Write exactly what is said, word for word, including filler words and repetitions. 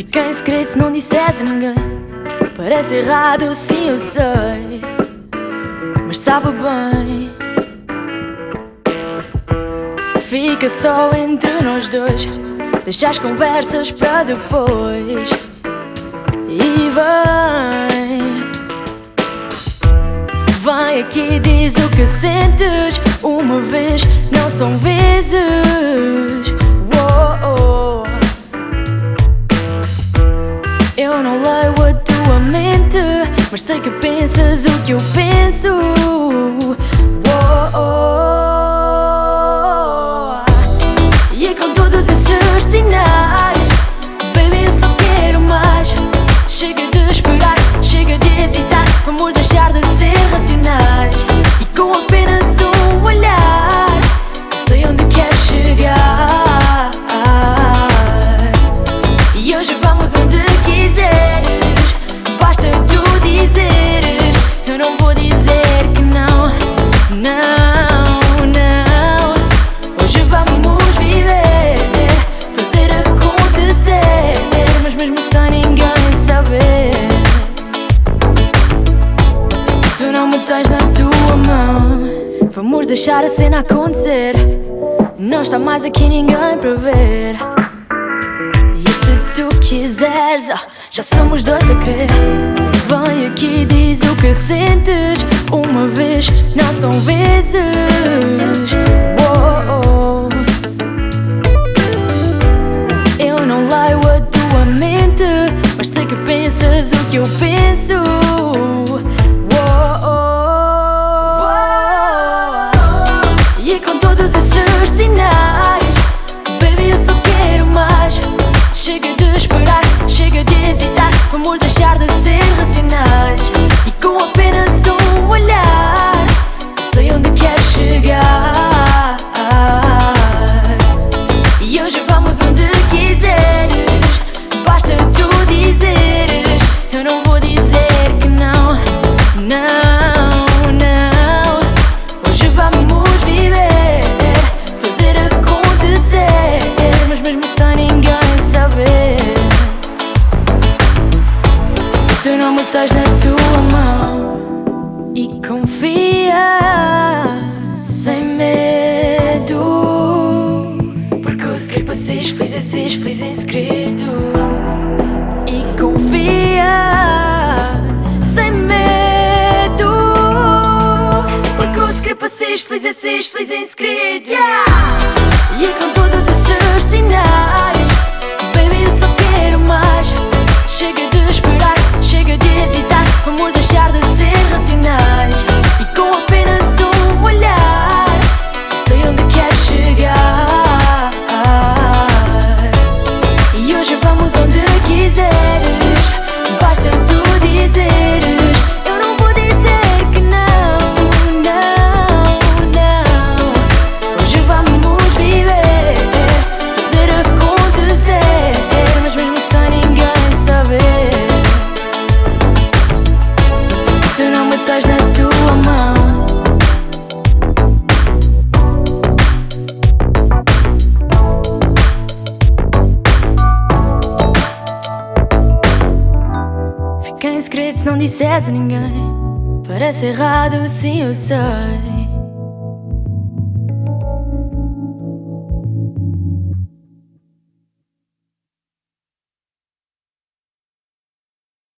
Fica em segredo se não disseres a ninguém. Parece errado, sim eu sei, mas sabe bem. Fica só entre nós dois, deixa as conversas para depois. E vem, vem aqui, diz o que sentes. Uma vez, não são vezes. Uou. Eu não leio a tua mente, mas sei que pensas o que eu penso. Uou. E é com todos esses sinais, baby, eu só quero mais. Chega de esperar, chega de hesitar. Vamos deixar de ser racionais. E com apenas um olhar, eu sei onde queres chegar. E hoje vamos onde quiseres, basta tu dizeres. Eu não vou dizer que não, não, não. Hoje vamos viver, fazer acontecer, mas mesmo sem ninguém saber. Tu não me tens na tua mão, vamos deixar a cena acontecer. Não está mais aqui ninguém para ver. E se tu quiseres, já somos dois a querer. Vem aqui, diz o que sentes. Uma vez, não são vezes. Uou. Eu não leio a tua mente, mas sei que pensas o que eu penso. Uou. E é com todos esses sinais, baby, eu só quero mais. Chega de esperar, chega de hesitar. Vamos deixar de ser racionais. E com apenas um olhar, eu sei onde queres chegar. E hoje vamos onde quiseres, basta tu dizeres. Eu não vou dizer que não, não, não. Hoje vamos viver, fazer acontecer, mas mesmo sem ninguém saber. Tu não me tens na tua mão e confia sem medo, porque o segredo para seres feliz é seres feliz em segredo. E confia sem medo, porque o segredo para seres feliz é seres feliz em segredo. Yeah! E é com todos esses sinais, baby, eu só quero mais. Chega de esperar, chega de hesitar. Vamos deixar de ser racionais. E com apenas um olhar, eu sei onde queres chegar. E hoje vamos onde quiseres, basta tu dizeres. Eu não vou dizer que não, não, não. Hoje vamos viver, fazer acontecer, mas mesmo sem ninguém saber. Tu não me tens na tua mão. Fica em segredo se não disseres a ninguém. Parece errado, sim eu sei,